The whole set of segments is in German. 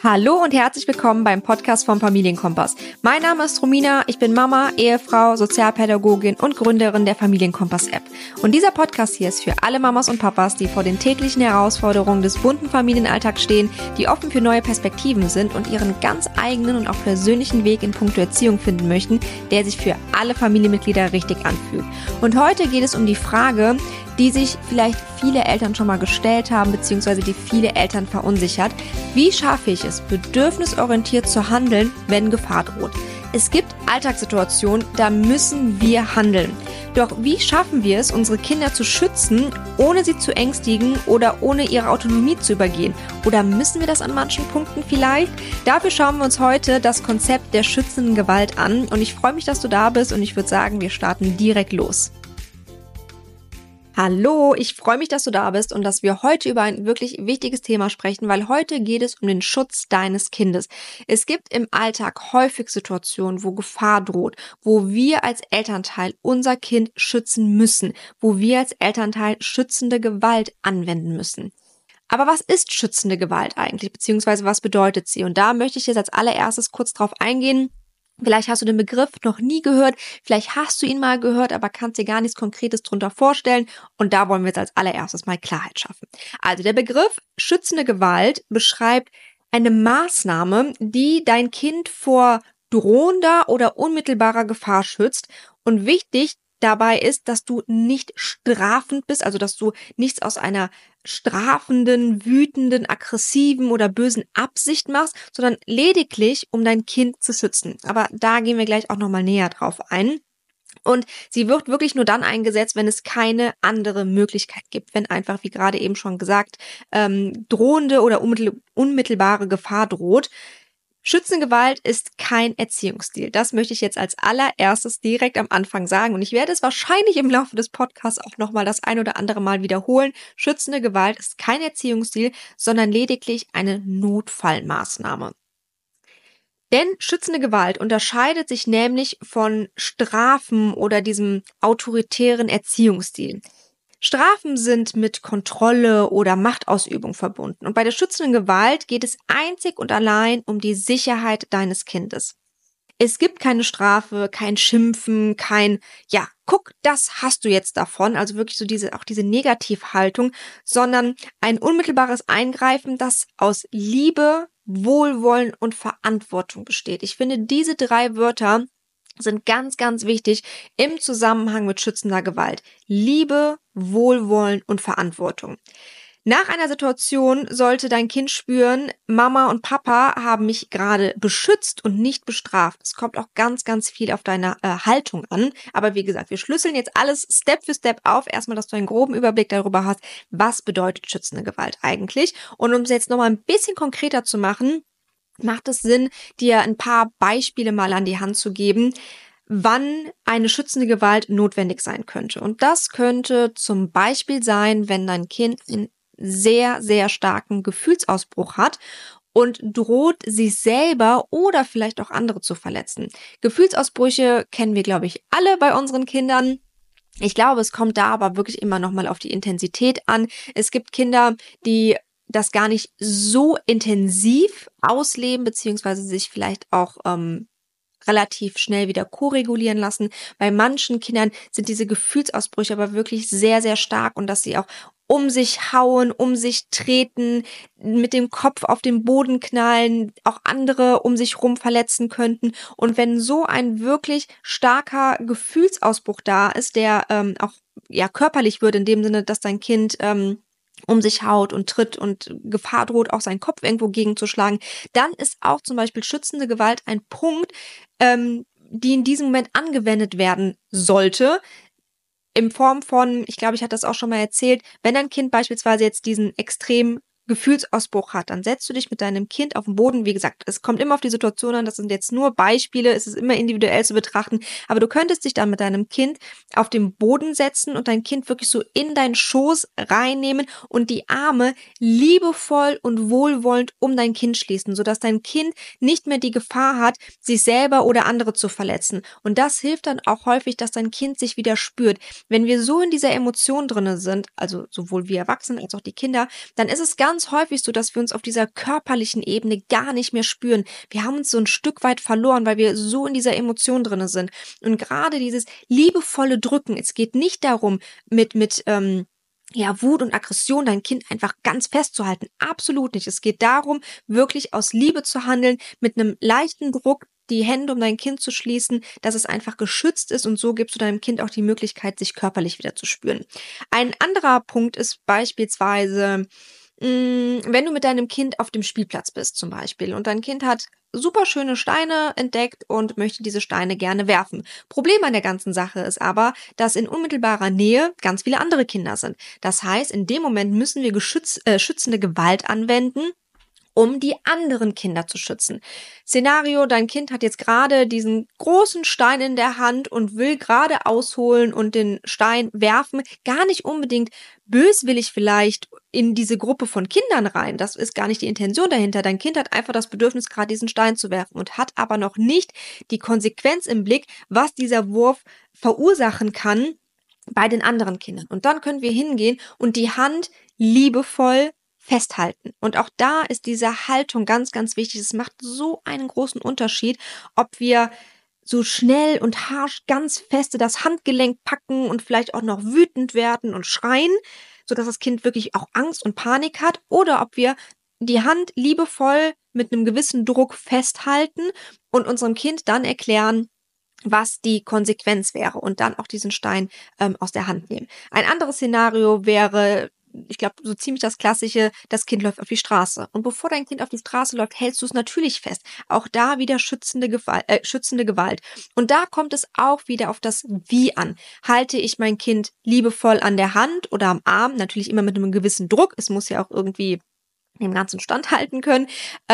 Hallo und herzlich willkommen beim Podcast vom Familienkompass. Mein Name ist Romina, ich bin Mama, Ehefrau, Sozialpädagogin und Gründerin der Familienkompass-App. Und dieser Podcast hier ist für alle Mamas und Papas, die vor den täglichen Herausforderungen des bunten Familienalltags stehen, die offen für neue Perspektiven sind und ihren ganz eigenen und auch persönlichen Weg in puncto Erziehung finden möchten, der sich für alle Familienmitglieder richtig anfühlt. Und heute geht es um die Frage, die sich vielleicht viele Eltern schon mal gestellt haben, beziehungsweise die viele Eltern verunsichert. Wie schaffe ich es, bedürfnisorientiert zu handeln, wenn Gefahr droht? Es gibt Alltagssituationen, da müssen wir handeln. Doch wie schaffen wir es, unsere Kinder zu schützen, ohne sie zu ängstigen oder ohne ihre Autonomie zu übergehen? Oder müssen wir das an manchen Punkten vielleicht? Dafür schauen wir uns heute das Konzept der schützenden Gewalt an. Und ich freue mich, dass du da bist und ich würde sagen, wir starten direkt los. Hallo, ich freue mich, dass du da bist und dass wir heute über ein wirklich wichtiges Thema sprechen, weil heute geht es um den Schutz deines Kindes. Es gibt im Alltag häufig Situationen, wo Gefahr droht, wo wir als Elternteil unser Kind schützen müssen, wo wir als Elternteil schützende Gewalt anwenden müssen. Aber was ist schützende Gewalt eigentlich, beziehungsweise was bedeutet sie? Und da möchte ich jetzt als allererstes kurz drauf eingehen. Vielleicht hast du den Begriff noch nie gehört, vielleicht hast du ihn mal gehört, aber kannst dir gar nichts Konkretes drunter vorstellen. Und da wollen wir jetzt als allererstes mal Klarheit schaffen. Also der Begriff schützende Gewalt beschreibt eine Maßnahme, die dein Kind vor drohender oder unmittelbarer Gefahr schützt. Und wichtig dabei ist, dass du nicht strafend bist, also dass du nichts aus einer strafenden, wütenden, aggressiven oder bösen Absicht machst, sondern lediglich, um dein Kind zu schützen. Aber da gehen wir gleich auch nochmal näher drauf ein. Und sie wird wirklich nur dann eingesetzt, wenn es keine andere Möglichkeit gibt, wenn einfach, wie gerade eben schon gesagt, drohende oder unmittelbare Gefahr droht. Schützende Gewalt ist kein Erziehungsstil. Das möchte ich jetzt als allererstes direkt am Anfang sagen. Und ich werde es wahrscheinlich im Laufe des Podcasts auch nochmal das ein oder andere Mal wiederholen. Schützende Gewalt ist kein Erziehungsstil, sondern lediglich eine Notfallmaßnahme. Denn schützende Gewalt unterscheidet sich nämlich von Strafen oder diesem autoritären Erziehungsstil. Strafen sind mit Kontrolle oder Machtausübung verbunden. Und bei der schützenden Gewalt geht es einzig und allein um die Sicherheit deines Kindes. Es gibt keine Strafe, kein Schimpfen, guck, das hast du jetzt davon, also wirklich so diese Negativhaltung, sondern ein unmittelbares Eingreifen, das aus Liebe, Wohlwollen und Verantwortung besteht. Ich finde, diese 3 Wörter sind ganz, ganz wichtig im Zusammenhang mit schützender Gewalt. Liebe, Wohlwollen und Verantwortung. Nach einer Situation sollte dein Kind spüren, Mama und Papa haben mich gerade beschützt und nicht bestraft. Es kommt auch ganz, ganz viel auf deine Haltung an. Aber wie gesagt, wir schlüsseln jetzt alles Step für Step auf. Erstmal, dass du einen groben Überblick darüber hast, was bedeutet schützende Gewalt eigentlich. Und um es jetzt nochmal ein bisschen konkreter zu machen, macht es Sinn, dir ein paar Beispiele mal an die Hand zu geben, wann eine schützende Gewalt notwendig sein könnte. Und das könnte zum Beispiel sein, wenn dein Kind einen sehr, sehr starken Gefühlsausbruch hat und droht, sich selber oder vielleicht auch andere zu verletzen. Gefühlsausbrüche kennen wir, glaube ich, alle bei unseren Kindern. Ich glaube, es kommt da aber wirklich immer nochmal auf die Intensität an. Es gibt Kinder, die das gar nicht so intensiv ausleben, beziehungsweise sich vielleicht auch relativ schnell wieder koregulieren lassen. Bei manchen Kindern sind diese Gefühlsausbrüche aber wirklich sehr, sehr stark und dass sie auch um sich hauen, um sich treten, mit dem Kopf auf den Boden knallen, auch andere um sich rum verletzen könnten. Und wenn so ein wirklich starker Gefühlsausbruch da ist, der auch körperlich wird, in dem Sinne, dass dein Kind um sich haut und tritt und Gefahr droht, auch seinen Kopf irgendwo gegenzuschlagen, dann ist auch zum Beispiel schützende Gewalt ein Punkt, die in diesem Moment angewendet werden sollte, in Form von, ich glaube, ich hatte das auch schon mal erzählt, wenn dein Kind beispielsweise jetzt diesen extrem Gefühlsausbruch hat, dann setzt du dich mit deinem Kind auf den Boden. Wie gesagt, es kommt immer auf die Situation an, das sind jetzt nur Beispiele, es ist immer individuell zu betrachten, aber du könntest dich dann mit deinem Kind auf den Boden setzen und dein Kind wirklich so in deinen Schoß reinnehmen und die Arme liebevoll und wohlwollend um dein Kind schließen, sodass dein Kind nicht mehr die Gefahr hat, sich selber oder andere zu verletzen. Und das hilft dann auch häufig, dass dein Kind sich wieder spürt. Wenn wir so in dieser Emotion drinne sind, also sowohl wir Erwachsenen als auch die Kinder, dann ist es ganz ganz häufig so, dass wir uns auf dieser körperlichen Ebene gar nicht mehr spüren. Wir haben uns so ein Stück weit verloren, weil wir so in dieser Emotion drinne sind. Und gerade dieses liebevolle Drücken, es geht nicht darum, mit Wut und Aggression dein Kind einfach ganz festzuhalten. Absolut nicht. Es geht darum, wirklich aus Liebe zu handeln, mit einem leichten Druck die Hände um dein Kind zu schließen, dass es einfach geschützt ist, und so gibst du deinem Kind auch die Möglichkeit, sich körperlich wieder zu spüren. Ein anderer Punkt ist beispielsweise, wenn du mit deinem Kind auf dem Spielplatz bist zum Beispiel und dein Kind hat super schöne Steine entdeckt und möchte diese Steine gerne werfen. Problem an der ganzen Sache ist aber, dass in unmittelbarer Nähe ganz viele andere Kinder sind. Das heißt, in dem Moment müssen wir schützende Gewalt anwenden, um die anderen Kinder zu schützen. Szenario, dein Kind hat jetzt gerade diesen großen Stein in der Hand und will gerade ausholen und den Stein werfen. Gar nicht unbedingt böswillig vielleicht in diese Gruppe von Kindern rein. Das ist gar nicht die Intention dahinter. Dein Kind hat einfach das Bedürfnis, gerade diesen Stein zu werfen und hat aber noch nicht die Konsequenz im Blick, was dieser Wurf verursachen kann bei den anderen Kindern. Und dann können wir hingehen und die Hand liebevoll festhalten. Und auch da ist diese Haltung ganz, ganz wichtig. Es macht so einen großen Unterschied, ob wir so schnell und harsch ganz feste das Handgelenk packen und vielleicht auch noch wütend werden und schreien, sodass das Kind wirklich auch Angst und Panik hat, oder ob wir die Hand liebevoll mit einem gewissen Druck festhalten und unserem Kind dann erklären, was die Konsequenz wäre, und dann auch diesen Stein aus der Hand nehmen. Ein anderes Szenario wäre, ich glaube, so ziemlich das Klassische: Das Kind läuft auf die Straße. Und bevor dein Kind auf die Straße läuft, hältst du es natürlich fest. Auch da wieder schützende Gewalt. Und da kommt es auch wieder auf das Wie an. Halte ich mein Kind liebevoll an der Hand oder am Arm? Natürlich immer mit einem gewissen Druck. Es muss ja auch irgendwie dem Ganzen standhalten können.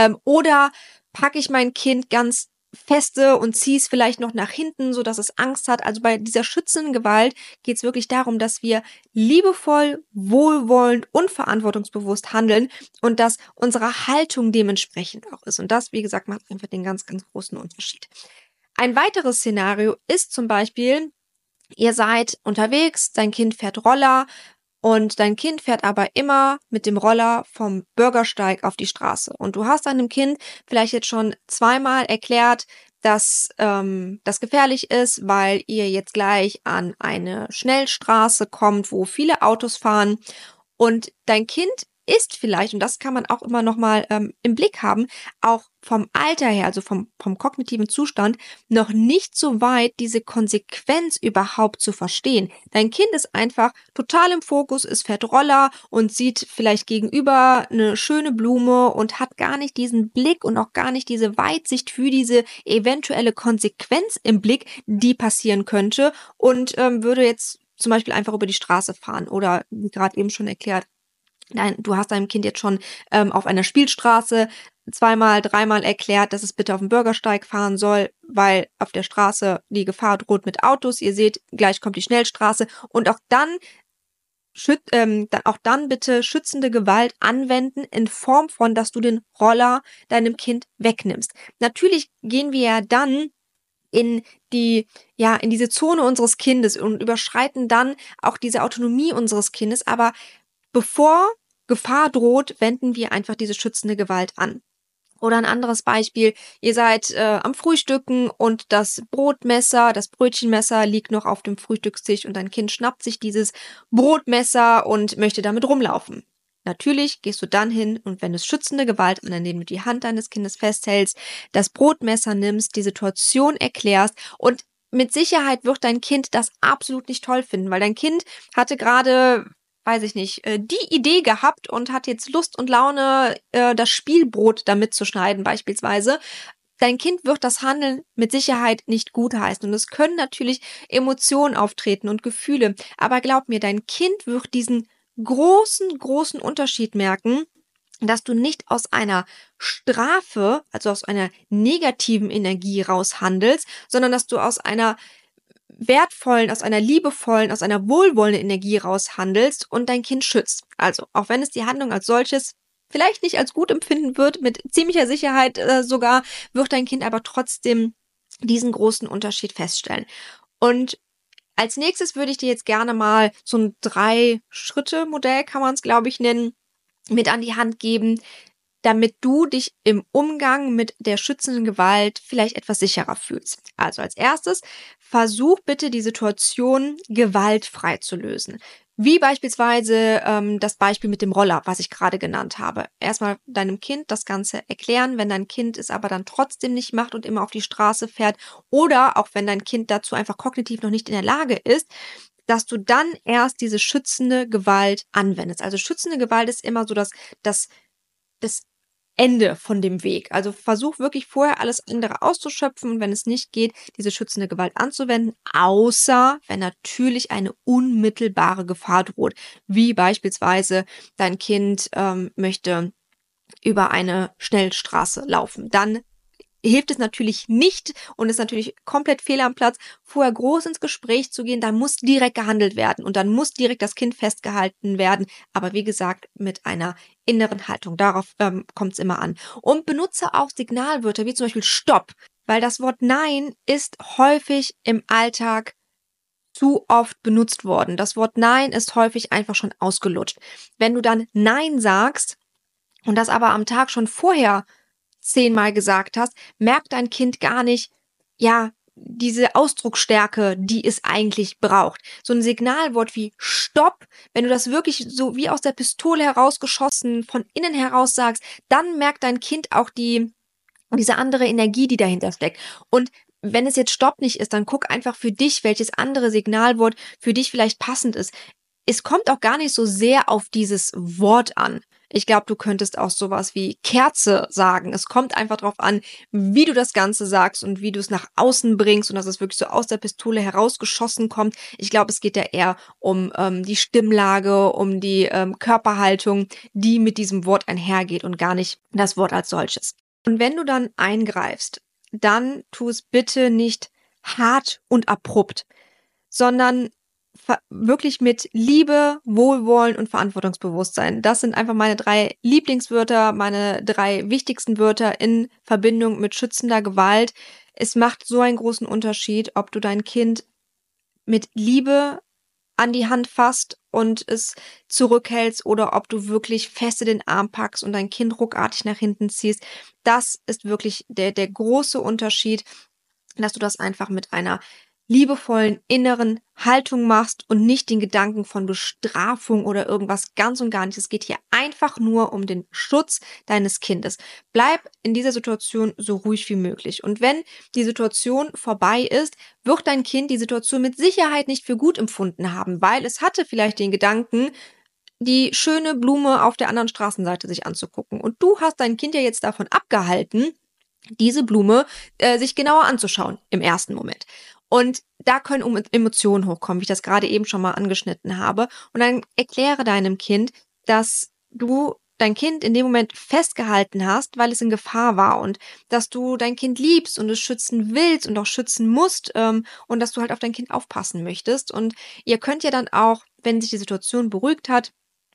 Oder packe ich mein Kind ganz feste und ziehe es vielleicht noch nach hinten, so dass es Angst hat. Also bei dieser schützenden Gewalt geht es wirklich darum, dass wir liebevoll, wohlwollend und verantwortungsbewusst handeln und dass unsere Haltung dementsprechend auch ist. Und das, wie gesagt, macht einfach den ganz, ganz großen Unterschied. Ein weiteres Szenario ist zum Beispiel: Ihr seid unterwegs, dein Kind fährt Roller und dein Kind fährt aber immer mit dem Roller vom Bürgersteig auf die Straße. Und du hast deinem Kind vielleicht jetzt schon zweimal erklärt, dass das gefährlich ist, weil ihr jetzt gleich an eine Schnellstraße kommt, wo viele Autos fahren. Und dein Kind ist vielleicht, und das kann man auch immer noch mal im Blick haben, auch vom Alter her, also vom kognitiven Zustand, noch nicht so weit, diese Konsequenz überhaupt zu verstehen. Dein Kind ist einfach total im Fokus, es fährt Roller und sieht vielleicht gegenüber eine schöne Blume und hat gar nicht diesen Blick und auch gar nicht diese Weitsicht für diese eventuelle Konsequenz im Blick, die passieren könnte, und würde jetzt zum Beispiel einfach über die Straße fahren oder, wie gerade eben schon erklärt, nein, du hast deinem Kind jetzt schon auf einer Spielstraße zweimal, dreimal erklärt, dass es bitte auf dem Bürgersteig fahren soll, weil auf der Straße die Gefahr droht mit Autos. Ihr seht, gleich kommt die Schnellstraße. Und auch dann bitte schützende Gewalt anwenden in Form von, dass du den Roller deinem Kind wegnimmst. Natürlich gehen wir ja dann in diese Zone unseres Kindes und überschreiten dann auch diese Autonomie unseres Kindes. Aber bevor Gefahr droht, wenden wir einfach diese schützende Gewalt an. Oder ein anderes Beispiel: Ihr seid am Frühstücken und das Brötchenmesser liegt noch auf dem Frühstückstisch und dein Kind schnappt sich dieses Brotmesser und möchte damit rumlaufen. Natürlich gehst du dann hin und wendest schützende Gewalt an, indem du die Hand deines Kindes festhältst, das Brotmesser nimmst, die Situation erklärst, und mit Sicherheit wird dein Kind das absolut nicht toll finden, weil dein Kind hatte gerade, weiß ich nicht, die Idee gehabt und hat jetzt Lust und Laune, das Spielbrot damit zu schneiden beispielsweise. Dein Kind wird das Handeln mit Sicherheit nicht gutheißen, und es können natürlich Emotionen auftreten und Gefühle, aber glaub mir, dein Kind wird diesen großen, großen Unterschied merken, dass du nicht aus einer Strafe, also aus einer negativen Energie raus handelst, sondern dass du aus einer wertvollen, aus einer liebevollen, aus einer wohlwollenden Energie raus handelst und dein Kind schützt. Also, auch wenn es die Handlung als solches vielleicht nicht als gut empfinden wird, mit ziemlicher Sicherheit sogar, wird dein Kind aber trotzdem diesen großen Unterschied feststellen. Und als nächstes würde ich dir jetzt gerne mal so ein 3-Schritte-Modell, kann man es, glaube ich, nennen, mit an die Hand geben, damit du dich im Umgang mit der schützenden Gewalt vielleicht etwas sicherer fühlst. Also als erstes, versuch bitte die Situation gewaltfrei zu lösen. Wie beispielsweise das Beispiel mit dem Roller, was ich gerade genannt habe. Erstmal deinem Kind das Ganze erklären, wenn dein Kind es aber dann trotzdem nicht macht und immer auf die Straße fährt oder auch wenn dein Kind dazu einfach kognitiv noch nicht in der Lage ist, dass du dann erst diese schützende Gewalt anwendest. Also schützende Gewalt ist immer so das Ende von dem Weg. Also versuch wirklich vorher alles andere auszuschöpfen und wenn es nicht geht, diese schützende Gewalt anzuwenden, außer wenn natürlich eine unmittelbare Gefahr droht, wie beispielsweise dein Kind möchte über eine Schnellstraße laufen. Dann hilft es natürlich nicht und ist natürlich komplett fehl am Platz, vorher groß ins Gespräch zu gehen. Da muss direkt gehandelt werden und dann muss direkt das Kind festgehalten werden. Aber wie gesagt, mit einer inneren Haltung. Darauf kommt es immer an. Und benutze auch Signalwörter wie zum Beispiel Stopp, weil das Wort Nein ist häufig im Alltag zu oft benutzt worden. Das Wort Nein ist häufig einfach schon ausgelutscht. Wenn du dann Nein sagst und das aber am Tag schon vorher 10-mal gesagt hast, merkt dein Kind gar nicht, ja, diese Ausdrucksstärke, die es eigentlich braucht. So ein Signalwort wie Stopp, wenn du das wirklich so wie aus der Pistole herausgeschossen von innen heraus sagst, dann merkt dein Kind auch diese andere Energie, die dahinter steckt. Und wenn es jetzt Stopp nicht ist, dann guck einfach für dich, welches andere Signalwort für dich vielleicht passend ist. Es kommt auch gar nicht so sehr auf dieses Wort an. Ich glaube, du könntest auch sowas wie Kerze sagen. Es kommt einfach darauf an, wie du das Ganze sagst und wie du es nach außen bringst und dass es wirklich so aus der Pistole herausgeschossen kommt. Ich glaube, es geht ja eher um die Stimmlage, um die Körperhaltung, die mit diesem Wort einhergeht und gar nicht das Wort als solches. Und wenn du dann eingreifst, dann tu es bitte nicht hart und abrupt, sondern wirklich mit Liebe, Wohlwollen und Verantwortungsbewusstsein. Das sind einfach meine 3 Lieblingswörter, meine 3 wichtigsten Wörter in Verbindung mit schützender Gewalt. Es macht so einen großen Unterschied, ob du dein Kind mit Liebe an die Hand fasst und es zurückhältst oder ob du wirklich fest in den Arm packst und dein Kind ruckartig nach hinten ziehst. Das ist wirklich der große Unterschied, dass du das einfach mit einer liebevollen inneren Haltung machst und nicht den Gedanken von Bestrafung oder irgendwas ganz und gar nicht. Es geht hier einfach nur um den Schutz deines Kindes. Bleib in dieser Situation so ruhig wie möglich. Und wenn die Situation vorbei ist, wird dein Kind die Situation mit Sicherheit nicht für gut empfunden haben, weil es hatte vielleicht den Gedanken, die schöne Blume auf der anderen Straßenseite sich anzugucken. Und du hast dein Kind ja jetzt davon abgehalten, diese Blume sich genauer anzuschauen im ersten Moment. Und da können Emotionen hochkommen, wie ich das gerade eben schon mal angeschnitten habe. Und dann erkläre deinem Kind, dass du dein Kind in dem Moment festgehalten hast, weil es in Gefahr war und dass du dein Kind liebst und es schützen willst und auch schützen musst und dass du halt auf dein Kind aufpassen möchtest. Und ihr könnt ja dann auch, wenn sich die Situation beruhigt hat,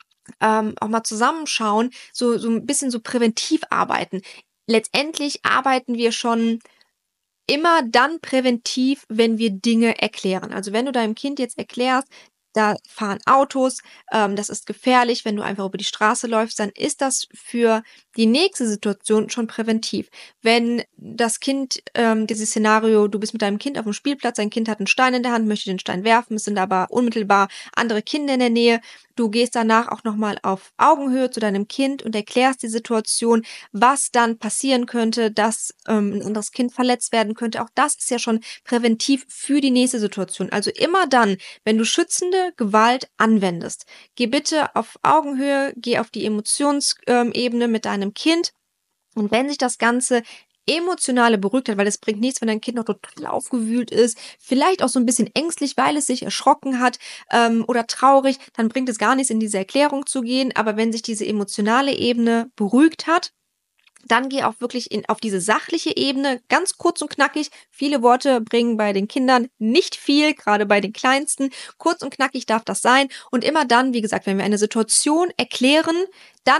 auch mal zusammenschauen, so ein bisschen so präventiv arbeiten. Letztendlich arbeiten wir schon immer dann präventiv, wenn wir Dinge erklären. Also wenn du deinem Kind jetzt erklärst, da fahren Autos, das ist gefährlich, wenn du einfach über die Straße läufst, dann ist das für die nächste Situation schon präventiv. Wenn das Kind, dieses Szenario, du bist mit deinem Kind auf dem Spielplatz, dein Kind hat einen Stein in der Hand, möchte den Stein werfen, es sind aber unmittelbar andere Kinder in der Nähe, du gehst danach auch nochmal auf Augenhöhe zu deinem Kind und erklärst die Situation, was dann passieren könnte, dass ein anderes Kind verletzt werden könnte. Auch das ist ja schon präventiv für die nächste Situation. Also immer dann, wenn du schützende Gewalt anwendest, geh bitte auf Augenhöhe, geh auf die Emotionsebene mit deinem Kind. Und wenn sich das Ganze emotionale beruhigt hat, weil es bringt nichts, wenn dein Kind noch total aufgewühlt ist, vielleicht auch so ein bisschen ängstlich, weil es sich erschrocken hat oder traurig, dann bringt es gar nichts, in diese Erklärung zu gehen. Aber wenn sich diese emotionale Ebene beruhigt hat, dann geh auch wirklich auf diese sachliche Ebene, ganz kurz und knackig. Viele Worte bringen bei den Kindern nicht viel, gerade bei den Kleinsten. Kurz und knackig darf das sein. Und immer dann, wie gesagt, wenn wir eine Situation erklären, dann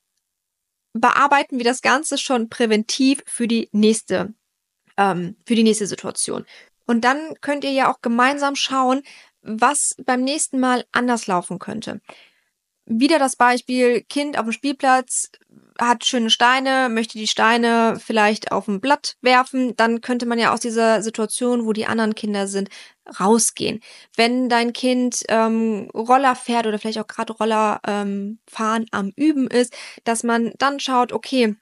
bearbeiten wir das Ganze schon präventiv für die nächste Situation. Und dann könnt ihr ja auch gemeinsam schauen, was beim nächsten Mal anders laufen könnte. wieder das Beispiel, Kind auf dem Spielplatz hat schöne Steine, möchte die Steine vielleicht auf ein Blatt werfen, dann könnte man ja aus dieser Situation, wo die anderen Kinder sind, rausgehen. Wenn dein Kind Roller fährt oder vielleicht auch gerade Roller fahren am Üben ist, dass man dann schaut, okay,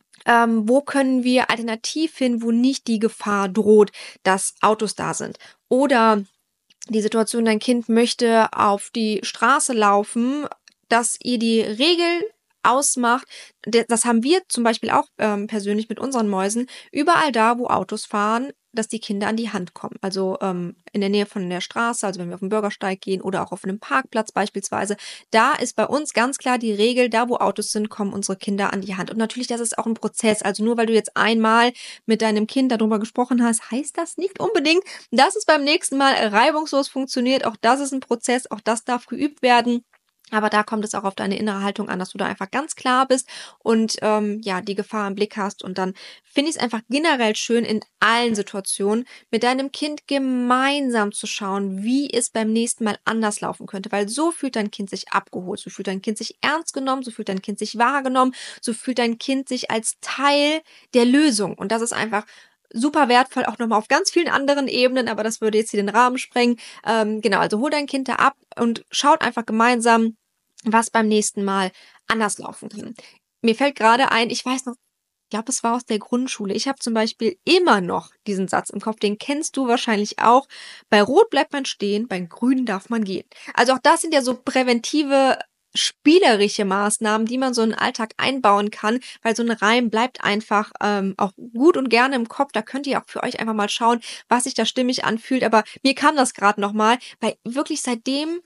wo können wir alternativ hin, wo nicht die Gefahr droht, dass Autos da sind. Oder die Situation, dein Kind möchte auf die Straße laufen, dass ihr die Regel ausmacht. Das haben wir zum Beispiel auch persönlich mit unseren Mäusen. Überall da, wo Autos fahren, dass die Kinder an die Hand kommen. Also in der Nähe von der Straße, also wenn wir auf den Bürgersteig gehen oder auch auf einem Parkplatz beispielsweise, da ist bei uns ganz klar die Regel, da wo Autos sind, kommen unsere Kinder an die Hand. Und natürlich, das ist auch ein Prozess. Also nur weil du jetzt einmal mit deinem Kind darüber gesprochen hast, heißt das nicht unbedingt, dass es beim nächsten Mal reibungslos funktioniert. Auch das ist ein Prozess, auch das darf geübt werden. Aber da kommt es auch auf deine innere Haltung an, dass du da einfach ganz klar bist und die Gefahr im Blick hast. Und dann finde ich es einfach generell schön, in allen Situationen mit deinem Kind gemeinsam zu schauen, wie es beim nächsten Mal anders laufen könnte. Weil so fühlt dein Kind sich abgeholt, so fühlt dein Kind sich ernst genommen, so fühlt dein Kind sich wahrgenommen, so fühlt dein Kind sich als Teil der Lösung. Und das ist einfach super wertvoll, auch nochmal auf ganz vielen anderen Ebenen, aber das würde jetzt hier den Rahmen sprengen. Also hol dein Kind da ab und schaut einfach gemeinsam, was beim nächsten Mal anders laufen kann. Mir fällt gerade ein, ich weiß noch, ich glaube, es war aus der Grundschule. Ich habe zum Beispiel immer noch diesen Satz im Kopf, den kennst du wahrscheinlich auch. Bei Rot bleibt man stehen, bei Grün darf man gehen. Also auch das sind ja so präventive, spielerische Maßnahmen, die man so in den Alltag einbauen kann, weil so ein Reim bleibt einfach auch gut und gerne im Kopf. Da könnt ihr auch für euch einfach mal schauen, was sich da stimmig anfühlt. Aber mir kam das gerade nochmal, weil wirklich seitdem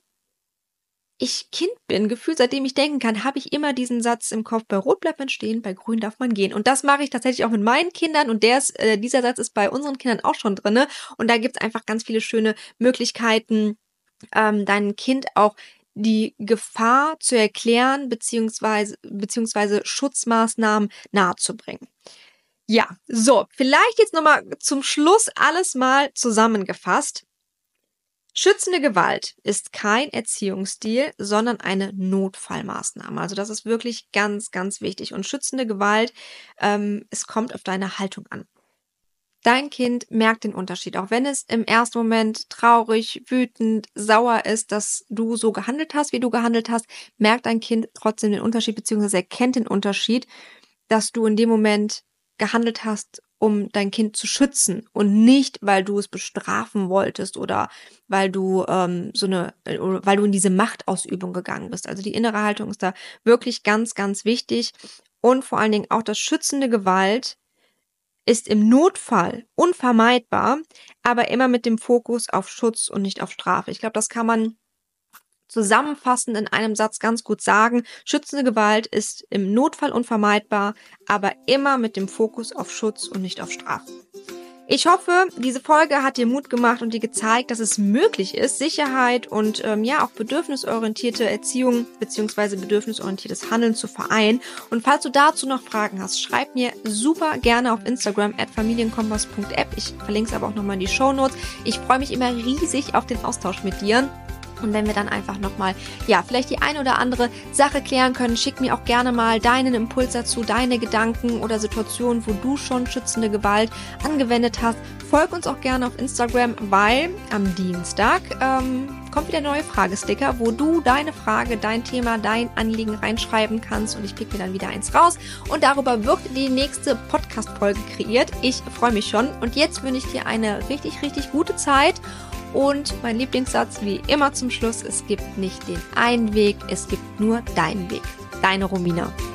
ich Kind bin, gefühlt seitdem ich denken kann, habe ich immer diesen Satz im Kopf, bei Rot bleibt man stehen, bei Grün darf man gehen. Und das mache ich tatsächlich auch mit meinen Kindern und dieser Satz ist bei unseren Kindern auch schon drinne. Und da gibt es einfach ganz viele schöne Möglichkeiten, deinem Kind auch die Gefahr zu erklären, beziehungsweise Schutzmaßnahmen nahezubringen. Ja, so, vielleicht jetzt nochmal zum Schluss alles mal zusammengefasst. Schützende Gewalt ist kein Erziehungsstil, sondern eine Notfallmaßnahme. Also das ist wirklich ganz, ganz wichtig. Und schützende Gewalt, es kommt auf deine Haltung an. Dein Kind merkt den Unterschied, auch wenn es im ersten Moment traurig, wütend, sauer ist, dass du so gehandelt hast, wie du gehandelt hast, merkt dein Kind trotzdem den Unterschied, beziehungsweise erkennt den Unterschied, dass du in dem Moment gehandelt hast, um dein Kind zu schützen und nicht, weil du es bestrafen wolltest oder weil du weil du in diese Machtausübung gegangen bist. Also die innere Haltung ist da wirklich ganz, ganz wichtig und vor allen Dingen auch das schützende Gewalt ist im Notfall unvermeidbar, aber immer mit dem Fokus auf Schutz und nicht auf Strafe. Ich glaube, das kann man zusammenfassend in einem Satz ganz gut sagen. Schützende Gewalt ist im Notfall unvermeidbar, aber immer mit dem Fokus auf Schutz und nicht auf Strafe. Ich hoffe, diese Folge hat dir Mut gemacht und dir gezeigt, dass es möglich ist, Sicherheit und auch bedürfnisorientierte Erziehung bzw. bedürfnisorientiertes Handeln zu vereinen. Und falls du dazu noch Fragen hast, schreib mir super gerne auf Instagram @familienkompass.app. Ich verlinke es aber auch nochmal in die Shownotes. Ich freue mich immer riesig auf den Austausch mit dir. Und wenn wir dann einfach nochmal, vielleicht die eine oder andere Sache klären können, schick mir auch gerne mal deinen Impuls dazu, deine Gedanken oder Situationen, wo du schon schützende Gewalt angewendet hast. Folg uns auch gerne auf Instagram, weil am Dienstag kommt wieder ein neuer Fragesticker, wo du deine Frage, dein Thema, dein Anliegen reinschreiben kannst und ich pick mir dann wieder eins raus und darüber wird die nächste Podcast-Folge kreiert. Ich freue mich schon und jetzt wünsche ich dir eine richtig, richtig gute Zeit. Und mein Lieblingssatz wie immer zum Schluss, es gibt nicht den einen Weg, es gibt nur deinen Weg. Deine Romina.